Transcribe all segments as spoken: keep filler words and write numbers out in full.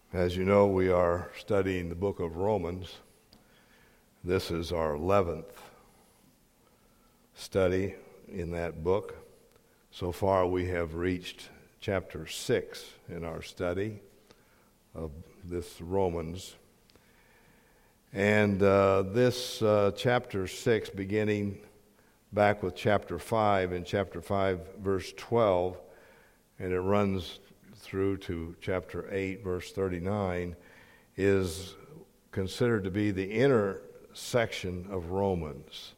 As you know, we are studying the book of Romans. This is our eleventh study in that book. So far we have reached chapter six in our study of this Romans. And uh, this uh, chapter six, beginning back with chapter five, in chapter five, verse twelve, and it runs through to chapter eight, verse thirty-nine, is considered to be the inner section of Romans.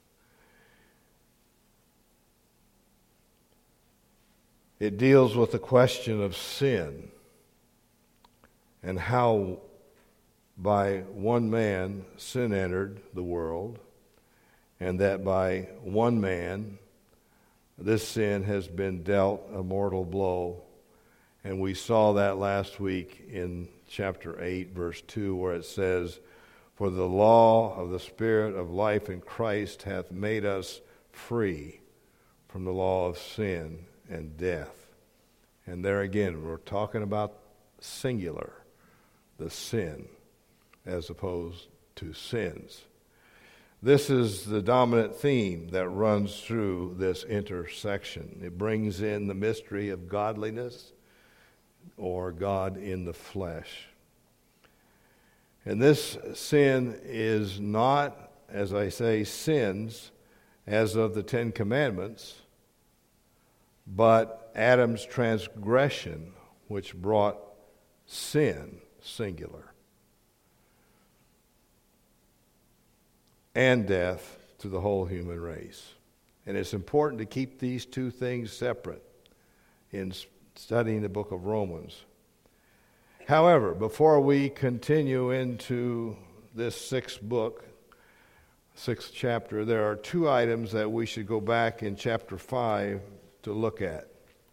It deals with the question of sin and how by one man sin entered the world, and that by one man this sin has been dealt a mortal blow. And we saw that last week in chapter eight, verse two, where it says, "For the law of the Spirit of life in Christ hath made us free from the law of sin and death." And there again, we're talking about singular, the sin, as opposed to sins. This is the dominant theme that runs through this intersection. It brings in the mystery of godliness, or God in the flesh. And this sin is not, as I say, sins as of the Ten Commandments, but Adam's transgression, which brought sin, singular, and death to the whole human race. And it's important to keep these two things separate in studying the book of Romans. However, before we continue into this sixth book, sixth chapter, there are two items that we should go back in chapter five to look at.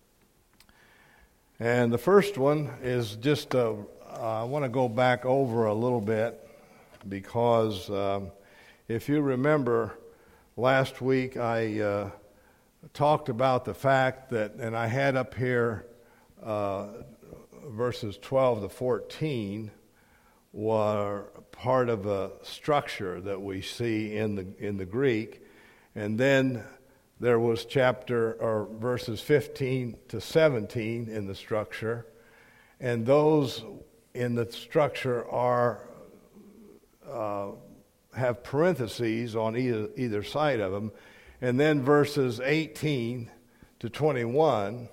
And the first one is just, a, uh, I want to go back over a little bit because um, if you remember last week I uh, talked about the fact that, and I had up here uh, verses twelve to fourteen were part of a structure that we see in the in the Greek, and then there was chapter or verses fifteen to seventeen in the structure, and those in the structure are uh, have parentheses on either either side of them, and then verses eighteen to twenty-one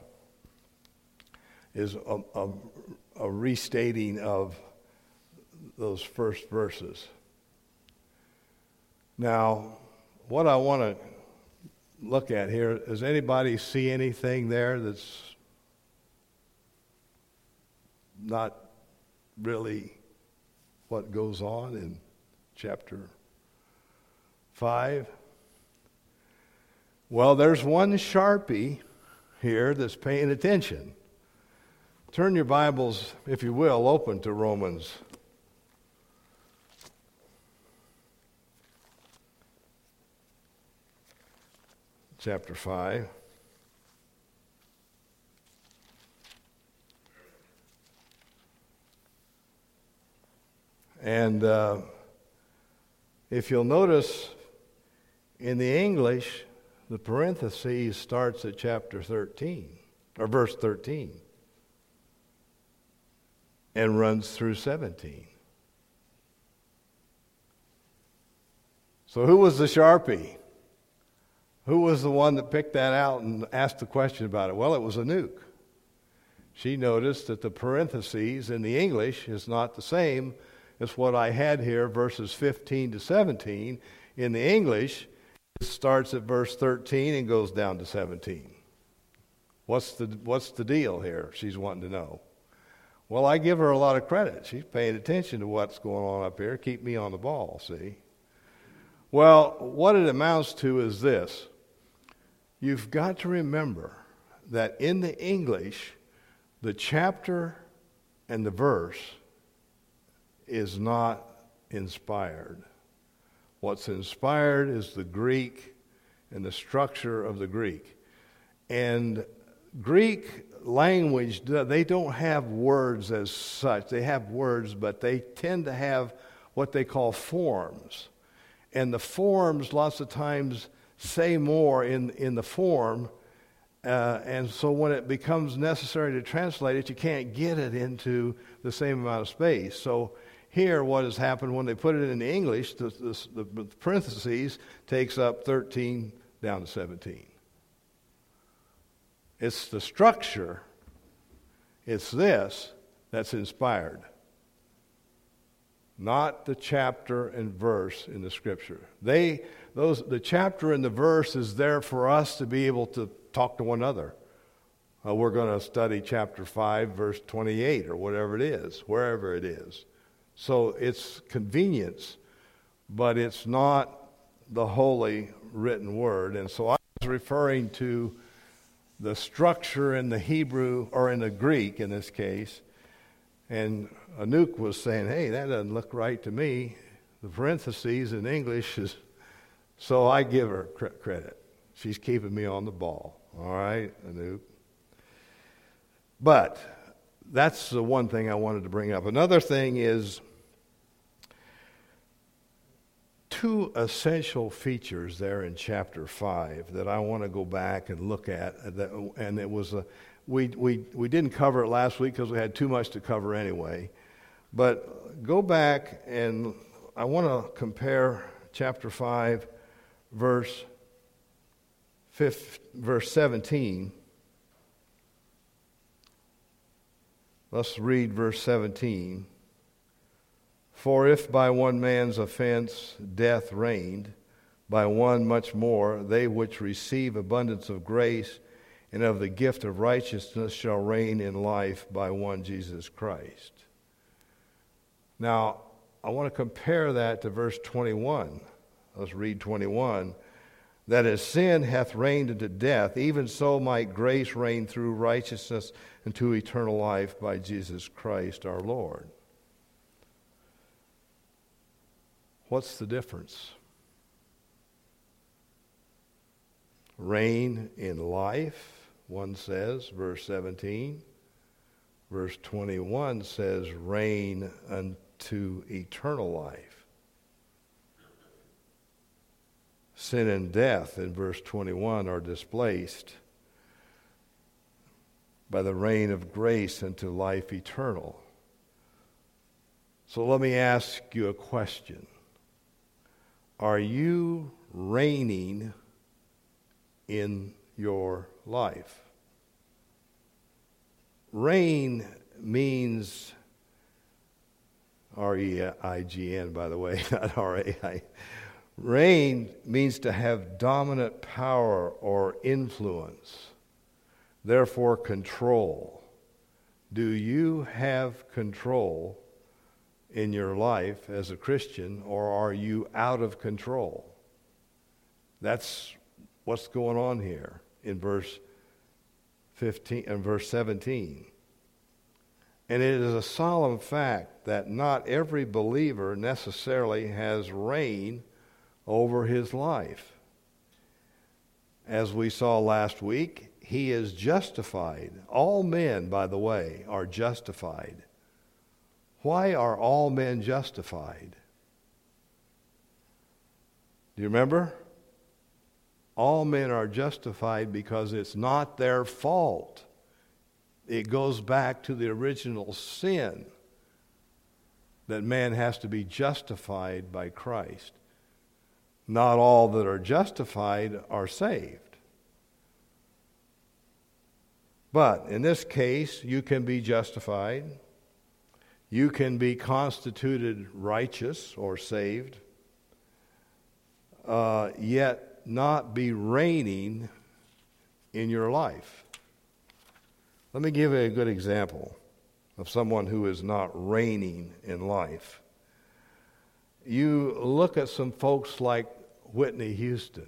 is a, a, a restating of those first verses. Now, what I want to look at here, does anybody see anything there that's not really what goes on in chapter five? Well, there's one Sharpie here that's paying attention. Turn your Bibles, if you will, open to Romans chapter five. And uh, if you'll notice, in the English, the parentheses starts at chapter thirteen, or verse thirteen, and runs through seventeen. So who was the Sharpie? Who was the one that picked that out and asked the question about it? Well, it was Anouk. She noticed that the parentheses in the English is not the same as what I had here, verses fifteen to seventeen. In the English, it starts at verse thirteen and goes down to seventeen. What's the what's the deal here? She's wanting to know. Well, I give her a lot of credit. She's paying attention to what's going on up here. Keep me on the ball, see? Well, what it amounts to is this. You've got to remember that in the English, the chapter and the verse is not inspired. What's inspired is the Greek and the structure of the Greek. And Greek language, they don't have words as such. They have words, but they tend to have what they call forms. And the forms lots of times say more in, in the form, uh, and so when it becomes necessary to translate it, you can't get it into the same amount of space. So here what has happened when they put it in English, the, the, the parentheses takes up thirteen down to seventeen. It's the structure, it's this that's inspired, not the chapter and verse in the Scripture. They, those, the chapter and the verse is there for us to be able to talk to one another. Uh, we're going to study chapter five, verse twenty-eight, or whatever it is, wherever it is. So it's convenience, but it's not the holy written word. And so I was referring to the structure in the Hebrew, or in the Greek in this case, and Anouk was saying, hey, that doesn't look right to me. The parentheses in English is, so I give her credit. She's keeping me on the ball. All right, Anouk. But that's the one thing I wanted to bring up. Another thing is two essential features there in chapter five that I want to go back and look at. And it was a, we we we didn't cover it last week because we had too much to cover anyway. But go back and I want to compare chapter five, verse fifth, verse seventeen. Let's read verse seventeen. For if by one man's offense death reigned, by one much more they which receive abundance of grace and of the gift of righteousness shall reign in life by one Jesus Christ. Now, I want to compare that to verse twenty-one. Let's read twenty-one. That as sin hath reigned unto death, even so might grace reign through righteousness unto eternal life by Jesus Christ our Lord. What's the difference? Reign in life, one says, verse seventeen. Verse twenty-one says, reign unto eternal life. Sin and death in verse twenty-one are displaced by the reign of grace unto life eternal. So let me ask you a question. Are you reigning in your life? Reign means R E I G N, by the way, not R A I. Reign means to have dominant power or influence, therefore control. Do you have control in your life as a Christian, or are you out of control? That's what's going on here in verse fifteen and verse seventeen. And it is a solemn fact that not every believer necessarily has reign over his life. As we saw last week, he is justified. All men, by the way, are justified. Why are all men justified? Do you remember? All men are justified because it's not their fault. It goes back to the original sin that man has to be justified by Christ. Not all that are justified are saved. But in this case, you can be justified. You can be constituted righteous or saved, uh, yet not be reigning in your life. Let me give you a good example of someone who is not reigning in life. You look at some folks like Whitney Houston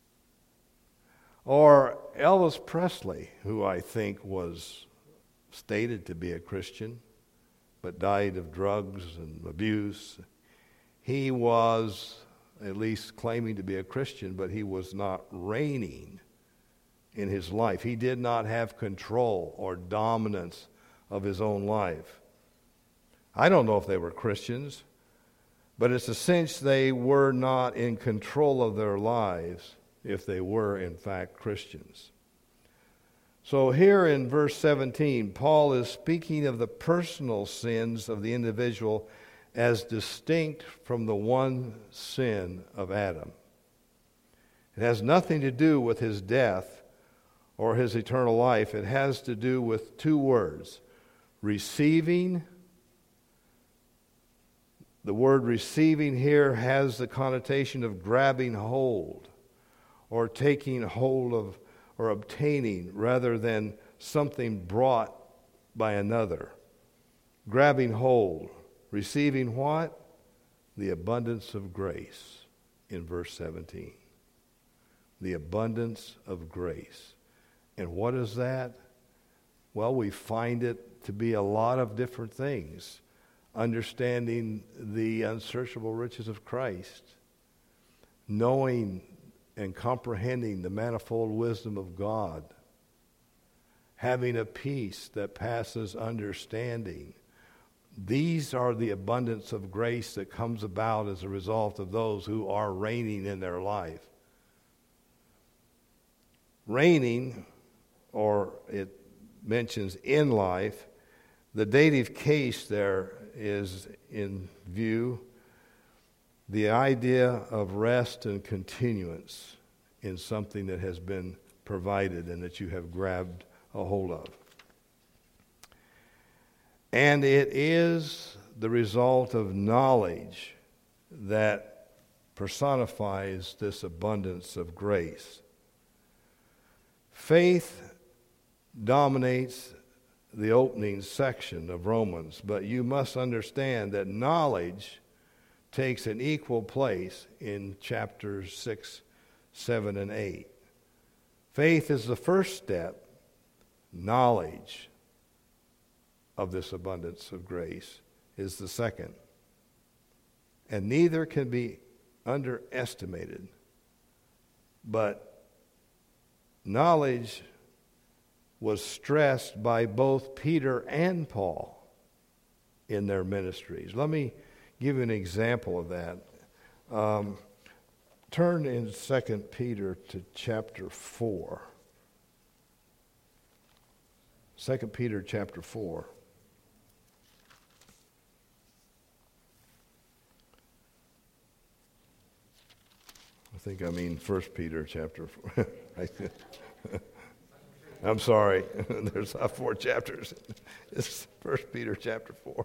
or Elvis Presley, who I think was stated to be a Christian, but died of drugs and abuse. He was at least claiming to be a Christian, but he was not reigning in his life. He did not have control or dominance of his own life. I don't know if they were Christians, but it's a cinch they were not in control of their lives if they were, in fact, Christians. So here in verse seventeen, Paul is speaking of the personal sins of the individual as distinct from the one sin of Adam. It has nothing to do with his death or his eternal life. It has to do with two words: receiving. The word receiving here has the connotation of grabbing hold or taking hold of or obtaining rather than something brought by another. Grabbing hold. Receiving what? The abundance of grace in verse seventeen. The abundance of grace. And what is that? Well, we find it to be a lot of different things. Understanding the unsearchable riches of Christ. Knowing and comprehending the manifold wisdom of God. Having a peace that passes understanding. These are the abundance of grace that comes about as a result of those who are reigning in their life. Reigning, or it mentions in life, the dative case there is in view. The idea of rest and continuance in something that has been provided and that you have grabbed a hold of. And it is the result of knowledge that personifies this abundance of grace. Faith dominates the opening section of Romans, but you must understand that knowledge takes an equal place in chapters six, seven, and eight. Faith is the first step. Knowledge of this abundance of grace is the second. And neither can be underestimated. But knowledge was stressed by both Peter and Paul in their ministries. Let me give you an example of that. Um, turn in Second Peter to chapter four. Second Peter chapter four. I think I mean First Peter chapter four. I'm sorry. There's uh, four chapters. It's First Peter chapter four.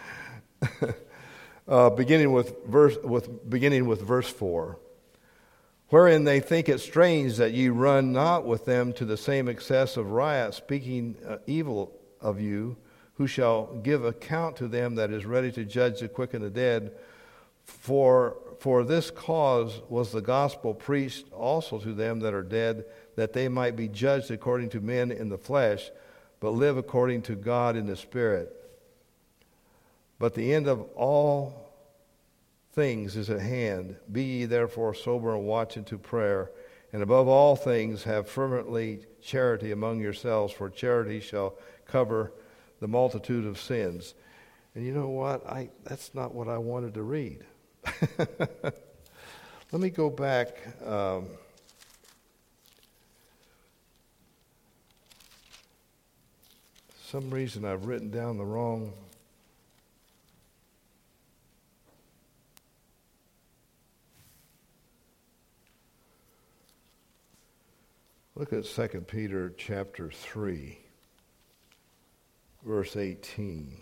uh, beginning with verse with beginning with verse four. Wherein they think it strange that ye run not with them to the same excess of riot, speaking uh, evil of you, who shall give account to them that is ready to judge the quick and the dead. For for this cause was the gospel preached also to them that are dead, that they might be judged according to men in the flesh, but live according to God in the Spirit. But the end of all things is at hand. Be ye therefore sober and watch unto prayer, and above all things have fervently charity among yourselves, for charity shall cover the multitude of sins. And you know what? I that's not what I wanted to read. Let me go back. Um, some reason I've written down the wrong. Look at Second Peter chapter three, verse eighteen.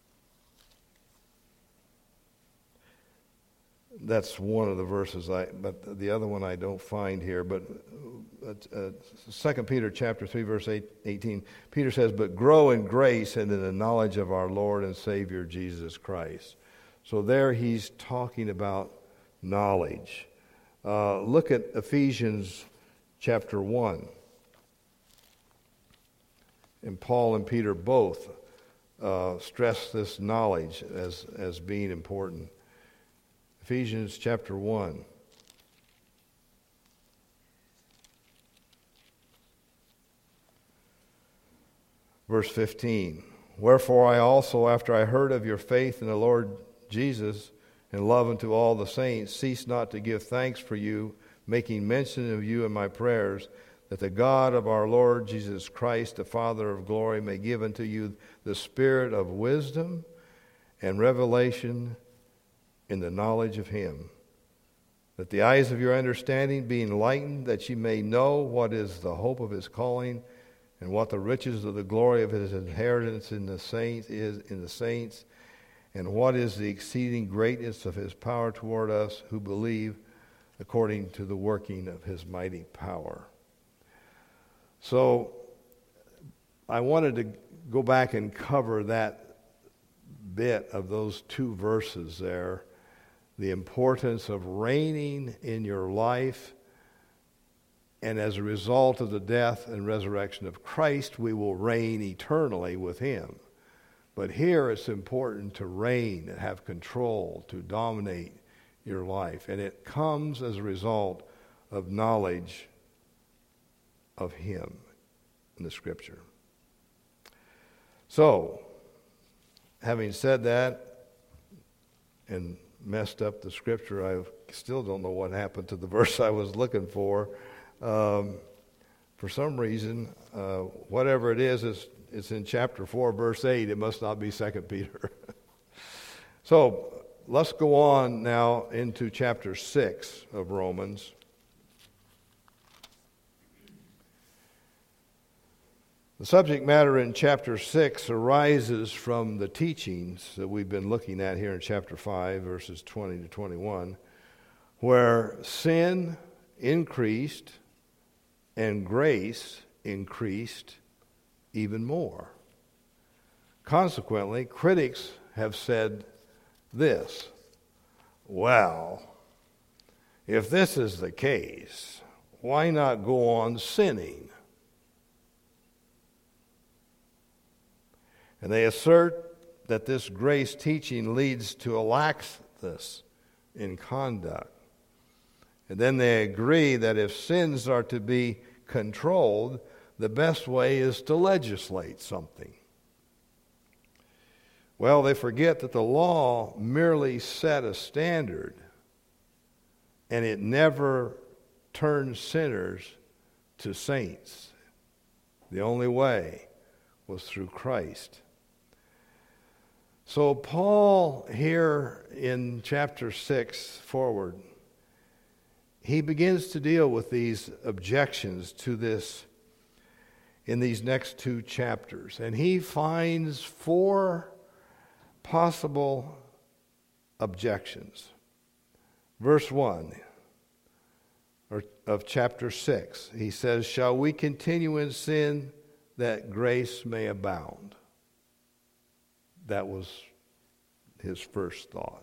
That's one of the verses, I, but the other one I don't find here. But uh, Second Peter chapter three, verse eight, eighteen, Peter says, "But grow in grace and in the knowledge of our Lord and Savior Jesus Christ." So there he's talking about knowledge. Uh, look at Ephesians chapter one. And Paul and Peter both uh, stress this knowledge as, as being important. Ephesians chapter one. Verse fifteen, wherefore I also, after I heard of your faith in the Lord Jesus and love unto all the saints, cease not to give thanks for you, making mention of you in my prayers, that the God of our Lord Jesus Christ, the Father of glory, may give unto you the spirit of wisdom and revelation in the knowledge of him, that the eyes of your understanding be enlightened, that ye may know what is the hope of his calling, and what the riches of the glory of his inheritance in the saints is in the saints, and what is the exceeding greatness of his power toward us who believe, according to the working of his mighty power. So I wanted to go back and cover that bit of those two verses there, the importance of reigning in your life. And as a result of the death and resurrection of Christ, we will reign eternally with him. But here it's important to reign and have control, to dominate your life. And it comes as a result of knowledge of him in the Scripture. So, having said that and messed up the Scripture, I still don't know what happened to the verse I was looking for. Um, for some reason, uh, whatever it is, it's, it's in chapter four, verse eight. It must not be Second Peter. So let's go on now into chapter six of Romans. The subject matter in chapter six arises from the teachings that we've been looking at here in chapter five, verses twenty to twenty-one, where sin increased and grace increased even more. Consequently, critics have said this: well, if this is the case, why not go on sinning? And they assert that this grace teaching leads to a laxness in conduct. And then they agree that if sins are to be controlled, the best way is to legislate something. Well, they forget that the law merely set a standard, and it never turned sinners to saints. The only way was through Christ. So Paul here in chapter six forward, he begins to deal with these objections to this in these next two chapters. And he finds four possible objections. Verse one of chapter six, he says, shall we continue in sin that grace may abound? That was his first thought.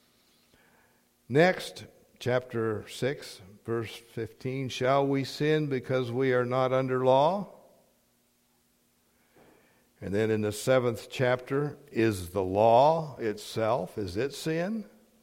Next, chapter six, verse fifteen, shall we sin because we are not under law? And then in the seventh chapter, is the law itself, is it sin?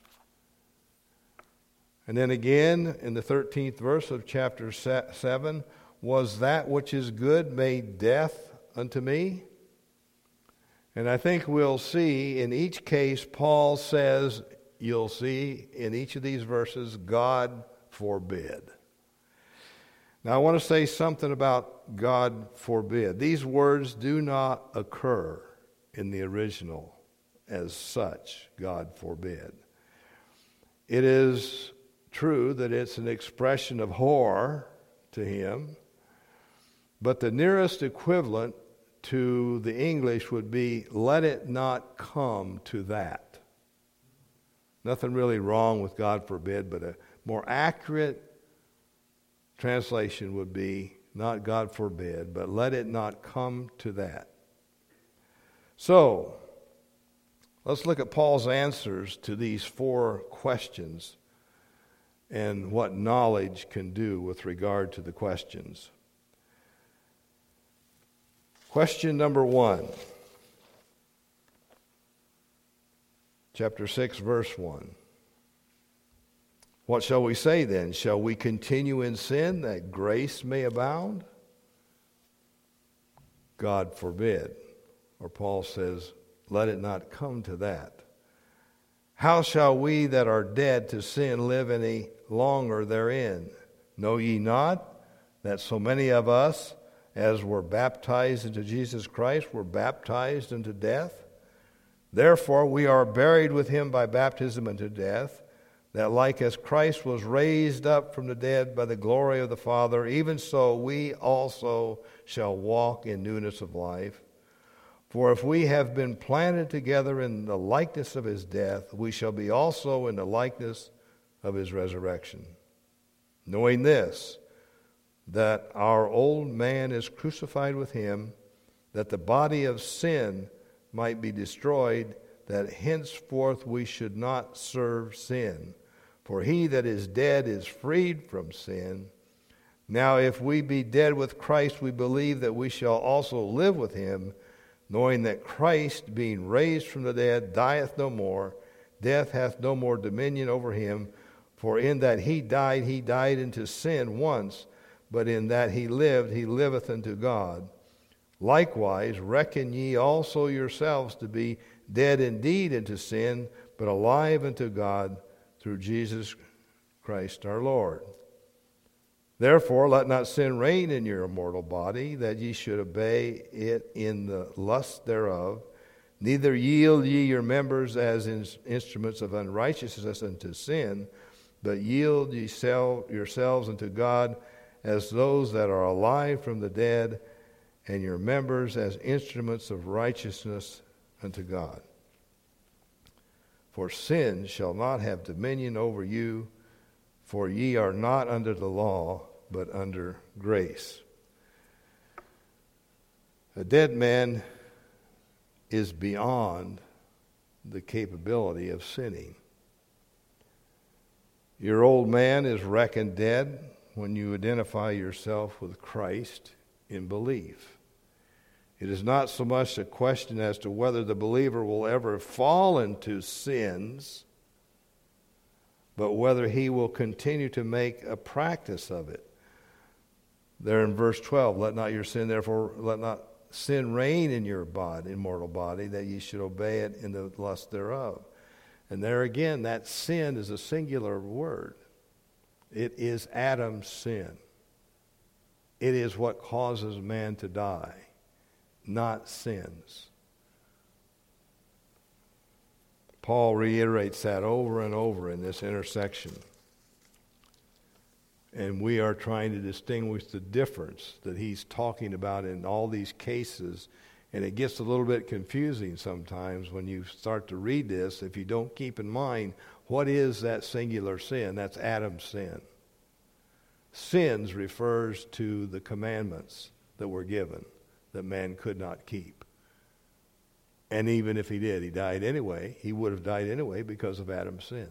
And then again, in the thirteenth verse of chapter seven, was that which is good made death unto me? And I think we'll see in each case, Paul says, you'll see in each of these verses, God forbid. Now I want to say something about God forbid. These words do not occur in the original as such, God forbid. It is true that it's an expression of horror to him, but the nearest equivalent to the English would be, let it not come to that. Nothing really wrong with God forbid, but a more accurate translation would be, not God forbid, but let it not come to that. So, let's look at Paul's answers to these four questions and what knowledge can do with regard to the questions. Question number one, chapter six, verse one. What shall we say then? Shall we continue in sin that grace may abound? God forbid. Or Paul says, let it not come to that. How shall we that are dead to sin live any longer therein? Know ye not that so many of us, as were baptized into Jesus Christ, were baptized into death? Therefore we are buried with him by baptism into death, that like as Christ was raised up from the dead by the glory of the Father, even so we also shall walk in newness of life. For if we have been planted together in the likeness of his death, we shall be also in the likeness of his resurrection. Knowing this, that our old man is crucified with him, that the body of sin might be destroyed, that henceforth we should not serve sin. For he that is dead is freed from sin. Now if we be dead with Christ, we believe that we shall also live with him, knowing that Christ, being raised from the dead, dieth no more. Death hath no more dominion over him. For in that he died, he died into sin once, but in that he lived, he liveth unto God. Likewise, reckon ye also yourselves to be dead indeed unto sin, but alive unto God through Jesus Christ our Lord. Therefore, let not sin reign in your mortal body, that ye should obey it in the lust thereof. Neither yield ye your members as in instruments of unrighteousness unto sin, but yield ye yourselves unto God as those that are alive from the dead, and your members as instruments of righteousness unto God. For sin shall not have dominion over you, for ye are not under the law, but under grace. A dead man is beyond the capability of sinning. Your old man is reckoned dead when you identify yourself with Christ in belief. It is not so much a question as to whether the believer will ever fall into sins, but whether he will continue to make a practice of it. There in verse twelve, let not your sin, therefore, let not sin reign in your body, immortal body, that ye should obey it in the lust thereof. And there again, that sin is a singular word. It is Adam's sin. It is what causes man to die, not sins. Paul reiterates that over and over in this intersection. And we are trying to distinguish the difference that he's talking about in all these cases. And it gets a little bit confusing sometimes when you start to read this if you don't keep in mind what is that singular sin. That's Adam's sin. Sins refers to the commandments that were given that man could not keep. And even if he did, he died anyway. He would have died anyway because of Adam's sin.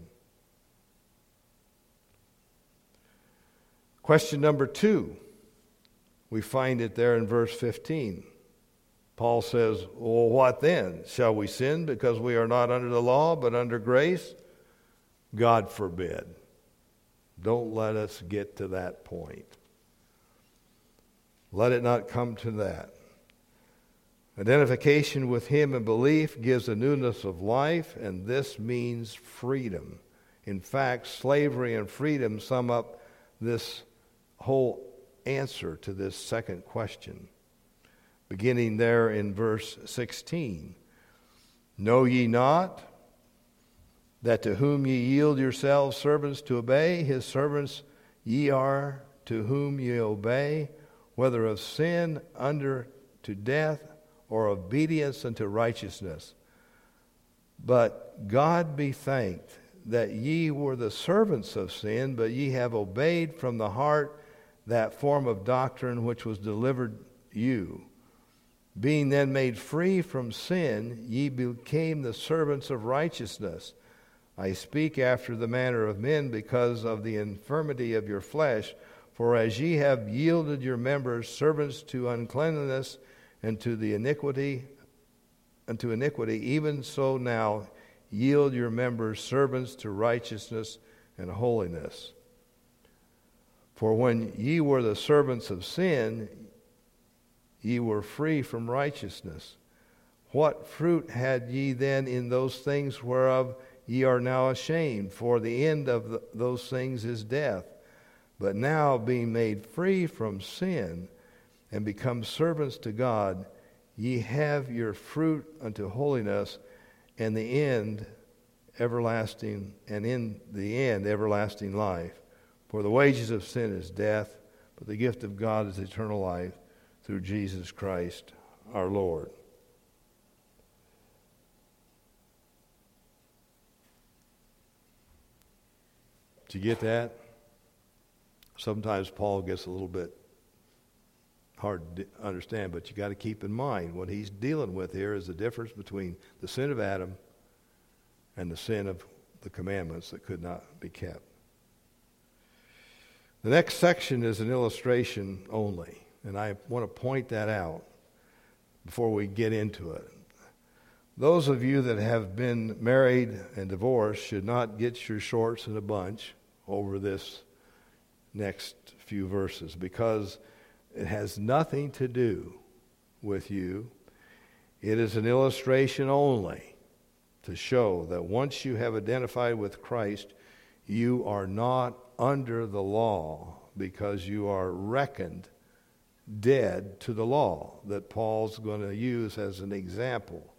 Question number two, we find it there in verse fifteen. Paul says, well, what then? Shall we sin because we are not under the law but under grace? God forbid. Don't let us get to that point. Let it not come to that. Identification with him in belief gives a newness of life, and this means freedom. In fact, slavery and freedom sum up this whole answer to this second question. Beginning there in verse sixteen. Know ye not that to whom ye yield yourselves servants to obey, his servants ye are to whom ye obey, whether of sin under to death or obedience unto righteousness. But God be thanked that ye were the servants of sin, but ye have obeyed from the heart that form of doctrine which was delivered you. Being then made free from sin, ye became the servants of righteousness. I speak after the manner of men because of the infirmity of your flesh. For as ye have yielded your members servants to uncleanness and to the iniquity, unto iniquity, even so now yield your members servants to righteousness and holiness. For when ye were the servants of sin, ye were free from righteousness. What fruit had ye then in those things whereof ye are now ashamed? For the end of the, those things is death. But now, being made free from sin and become servants to God, ye have your fruit unto holiness, and the end everlasting, and in the end everlasting life. For the wages of sin is death, but the gift of God is eternal life through Jesus Christ our Lord. Did you get that? Sometimes Paul gets a little bit hard to understand, but you got to keep in mind what he's dealing with here is the difference between the sin of Adam and the sin of the commandments that could not be kept. The next section is an illustration only, and I want to point that out before we get into it. Those of you that have been married and divorced should not get your shorts in a bunch over this next few verses, because it has nothing to do with you. It is an illustration only to show that once you have identified with Christ, you are not under the law, because you are reckoned dead to the law that Paul's going to use as an example.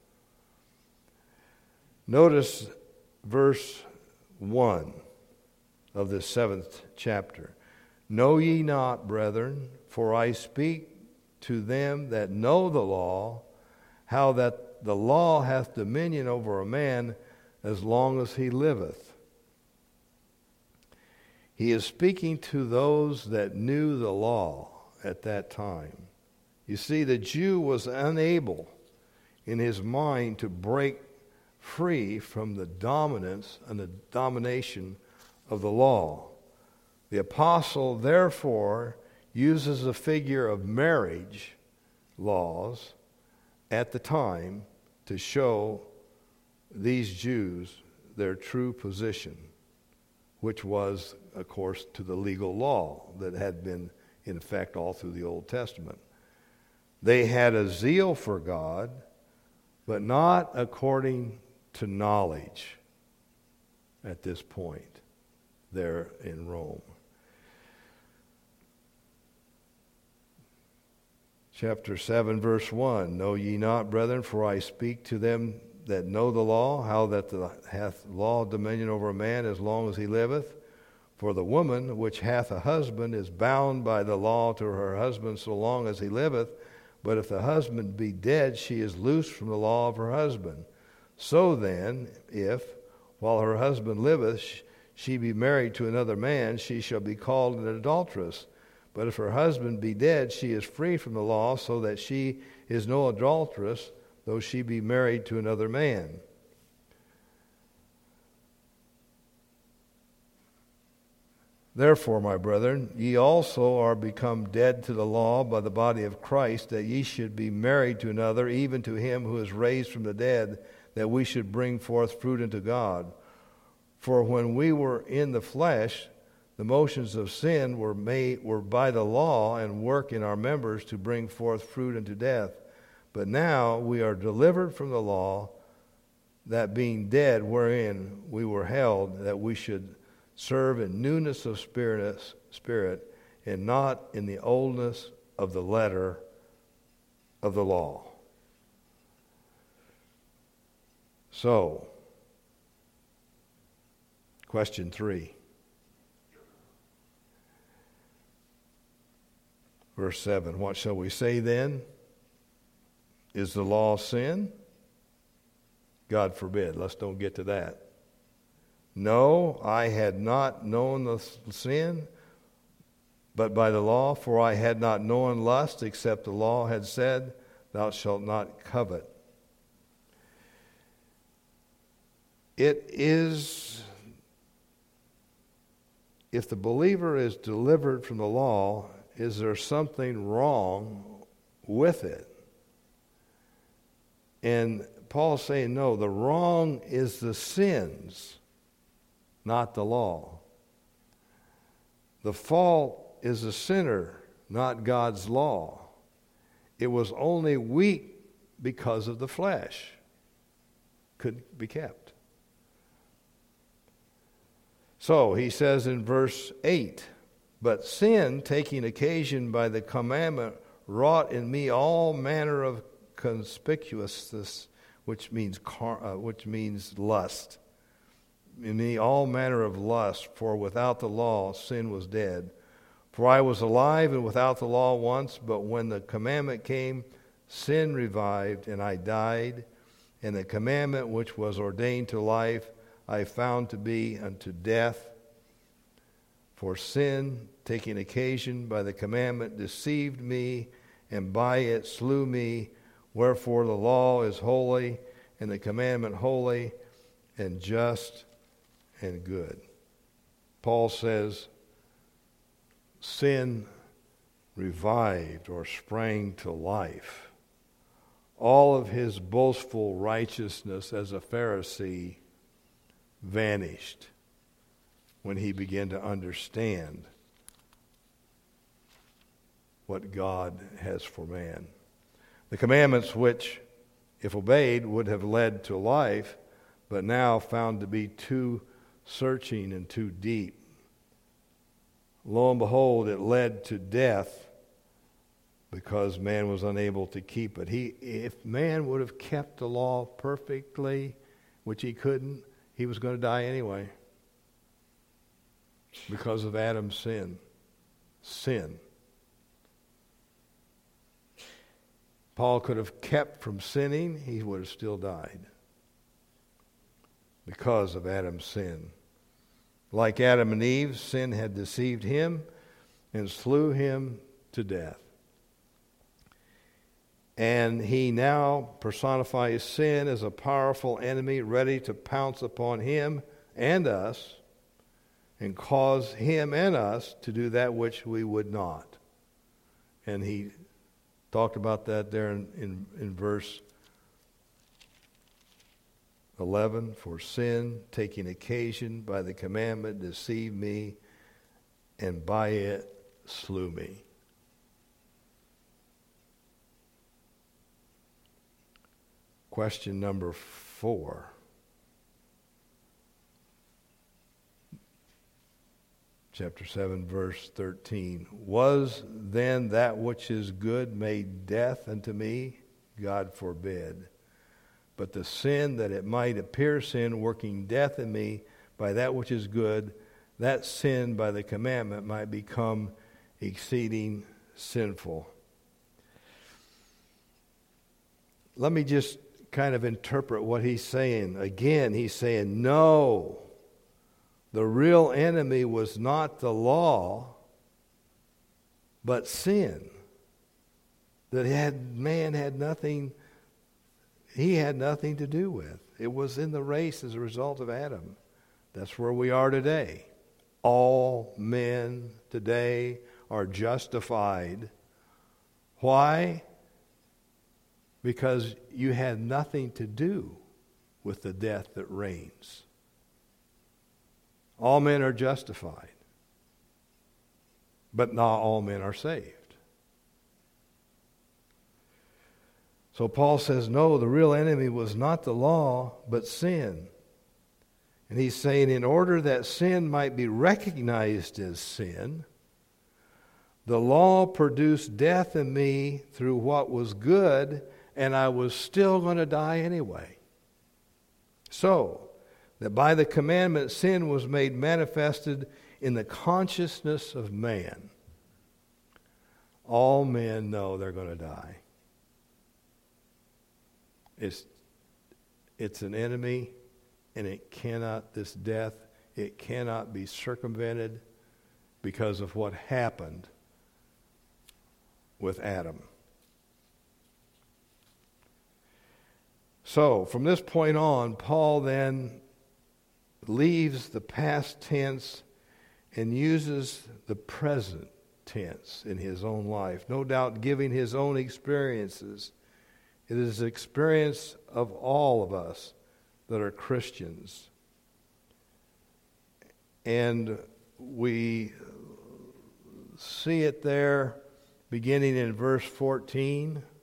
Notice verse one of the seventh chapter. Know ye not, brethren, for I speak to them that know the law, how that the law hath dominion over a man as long as he liveth. He is speaking to those that knew the law at that time. You see, the Jew was unable in his mind to break free from the dominance and the domination of the law. The apostle, therefore, uses a figure of marriage laws at the time to show these Jews their true position, which was, of course, to the legal law that had been in effect all through the Old Testament. They had a zeal for God, but not according to knowledge at this point there in Rome. Chapter seven, verse one, Know ye not, brethren, for I speak to them that know the law, how that the, hath law dominion over a man as long as he liveth? For the woman which hath a husband is bound by the law to her husband so long as he liveth. But if the husband be dead, she is loosed from the law of her husband. So then, if, while her husband liveth, she be married to another man, she shall be called an adulteress. But if her husband be dead, she is free from the law, so that she is no adulteress, though she be married to another man. Therefore, my brethren, ye also are become dead to the law by the body of Christ, that ye should be married to another, even to him who is raised from the dead, that we should bring forth fruit unto God. For when we were in the flesh, the motions of sin were made were by the law, and work in our members to bring forth fruit unto death. But now we are delivered from the law, that being dead wherein we were held, that we should serve in newness of spirit, spirit, and not in the oldness of the letter of the law. So, question three. Verse seven, what shall we say then? Is the law sin? God forbid. Let's don't get to that. No, I had not known the sin, but by the law, for I had not known lust, except the law had said, thou shalt not covet. It is, if the believer is delivered from the law, is there something wrong with it? And Paul's saying, no, the wrong is the sins, not the law. The fault is the sinner, not God's law. it was only weak because of the flesh. Couldn't be kept. So he says in verse eight, but sin, taking occasion by the commandment, wrought in me all manner of conspicuousness, which means car, uh, which means lust. In me all manner of lust, for without the law sin was dead. For I was alive and without the law once, but when the commandment came, sin revived, and I died. And the commandment which was ordained to life, I found to be unto death. For sin, taking occasion by the commandment, deceived me, and by it slew me. Wherefore the law is holy, and the commandment holy, and just, and good. Paul says, sin revived or sprang to life. All of his boastful righteousness as a Pharisee vanished when he began to understand what God has for man. The commandments which, if obeyed, would have led to life, but now found to be too searching and too deep. Lo and behold, it led to death because man was unable to keep it. He, if man would have kept the law perfectly, which he couldn't, he was going to die anyway because of Adam's sin. Sin. Paul could have kept from sinning, he would have still died because of Adam's sin. Like Adam and Eve, sin had deceived him and slew him to death. And he now personifies sin as a powerful enemy ready to pounce upon him and us and cause him and us to do that which we would not. And he talked about that there in, in, in verse eleven. For sin, taking occasion by the commandment, deceived me, and by it slew me. Question number four. Chapter seven, verse thirteen. Was then that which is good made death unto me? God forbid. But the sin that it might appear sin, working death in me by that which is good, that sin by the commandment might become exceeding sinful. Let me just kind of interpret what he's saying. Again, he's saying, no, the real enemy was not the law, but sin. That had man had nothing, he had nothing to do with. It was in the race as a result of Adam. That's where we are today. All men today are justified. Why? Because you had nothing to do with the death that reigns. All men are justified, but not all men are saved. So Paul says, no, the real enemy was not the law, but sin. And he's saying, in order that sin might be recognized as sin, the law produced death in me through what was good, and I was still going to die anyway. So, that by the commandment sin was made manifested in the consciousness of man. All men know they're going to die. It's, it's an enemy, and it cannot, this death, it cannot be circumvented because of what happened with Adam. So, from this point on, Paul then leaves the past tense and uses the present tense in his own life, no doubt giving his own experiences. It is the experience of all of us that are Christians. And we see it there beginning in verse fourteen.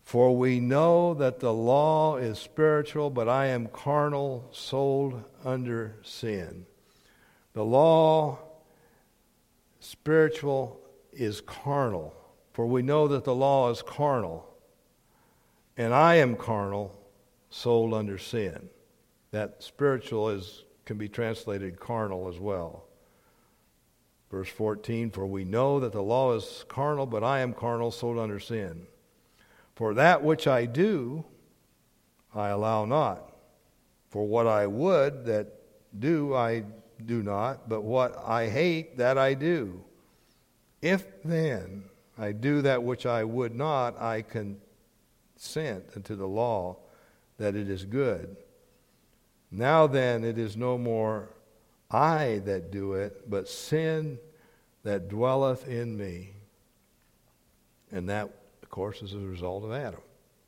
For we know that the law is spiritual, but I am carnal, sold under sin. The law, spiritual, is carnal. For we know that the law is carnal, and I am carnal, sold under sin. That spiritual is can be translated carnal as well. Verse fourteen, for we know that the law is carnal, but I am carnal, sold under sin. For that which I do, I allow not. For what I would that do, I do not, but what I hate, that I do. If then I do that which I would not, I consent unto the law that it is good. Now then, it is no more I that do it, but sin that dwelleth in me. And that, of course, is a result of Adam.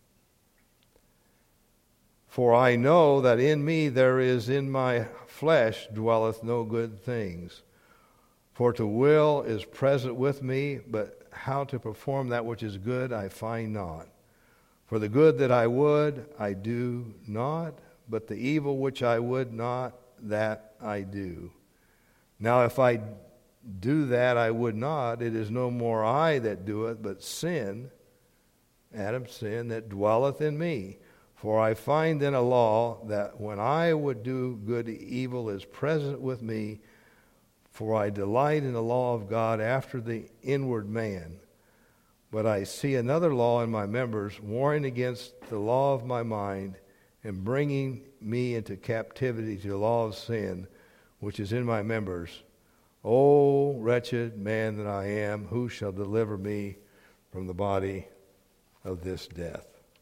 For I know that in me there is in my flesh dwelleth no good things. For to will is present with me, but how to perform that which is good I find not. For the good that I would, I do not, but the evil which I would not, that I do. Now if I do that I would not, it is no more I that do it, but sin, Adam's sin, that dwelleth in me. For I find in a law that when I would do good, evil is present with me. For I delight in the law of God after the inward man. But I see another law in my members, warring against the law of my mind, and bringing me into captivity to the law of sin, which is in my members. O wretched man that I am, who shall deliver me from the body of this death?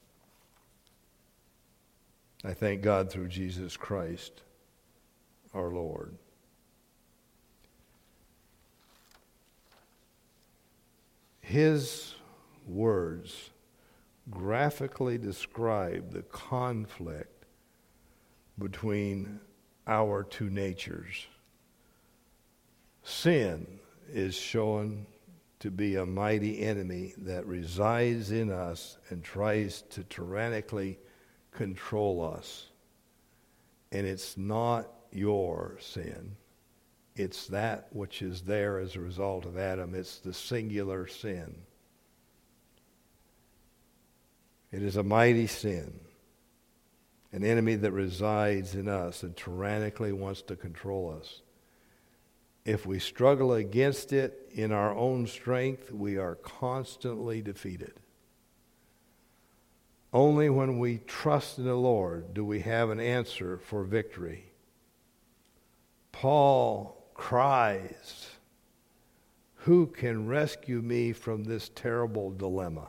I thank God through Jesus Christ, our Lord. His words graphically describe the conflict between our two natures. Sin is shown to be a mighty enemy that resides in us and tries to tyrannically control us. And it's not your sin. It's that which is there as a result of Adam. It's the singular sin. It is a mighty sin, an enemy that resides in us and tyrannically wants to control us. If we struggle against it in our own strength, we are constantly defeated. Only when we trust in the Lord do we have an answer for victory. Paul cries, "Who can rescue me from this terrible dilemma?"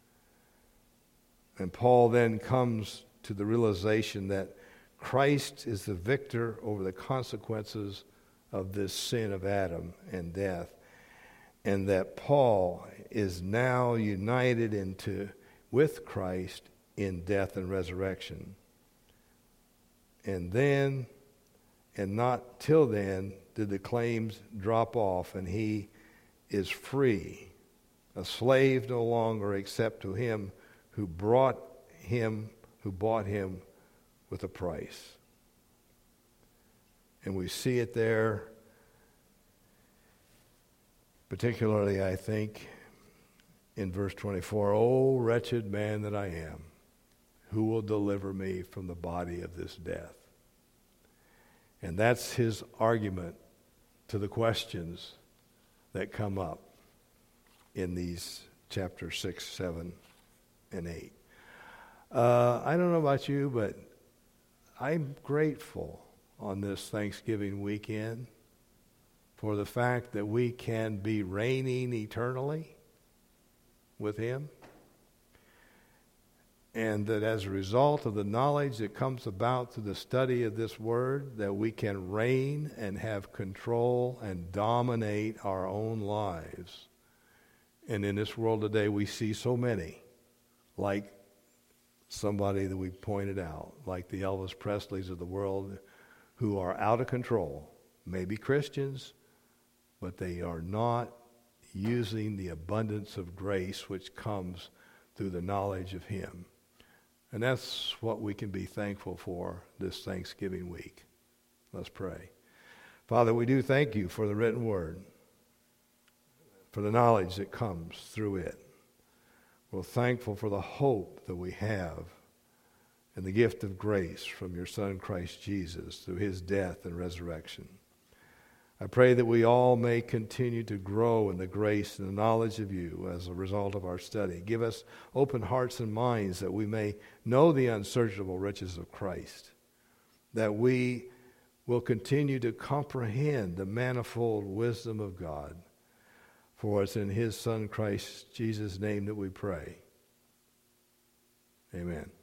And Paul then comes to the realization that Christ is the victor over the consequences of this sin of Adam and death, and that Paul is now united into with Christ in death and resurrection. And then, and not till then, did the claims drop off, and he is free, a slave no longer, except to him who brought him, who bought him with a price. And we see it there, particularly, I think, in verse twenty-four, "O wretched man that I am, who will deliver me from the body of this death?" And that's his argument to the questions that come up in these chapters six, seven, and eight. Uh, I don't know about you, but I'm grateful on this Thanksgiving weekend for the fact that we can be reigning eternally with him, and that as a result of the knowledge that comes about through the study of this word, that we can reign and have control and dominate our own lives. And in this world today, we see so many, like somebody that we pointed out, like the Elvis Presleys of the world, who are out of control, maybe Christians, but they are not using the abundance of grace which comes through the knowledge of him. And that's what we can be thankful for this Thanksgiving week. Let's pray. Father, we do thank you for the written word, for the knowledge that comes through it. We're thankful for the hope that we have and the gift of grace from your Son, Christ Jesus, through his death and resurrection. I pray that we all may continue to grow in the grace and the knowledge of you as a result of our study. Give us open hearts and minds that we may know the unsearchable riches of Christ, that we will continue to comprehend the manifold wisdom of God. For it's in his Son, Christ Jesus' name that we pray. Amen.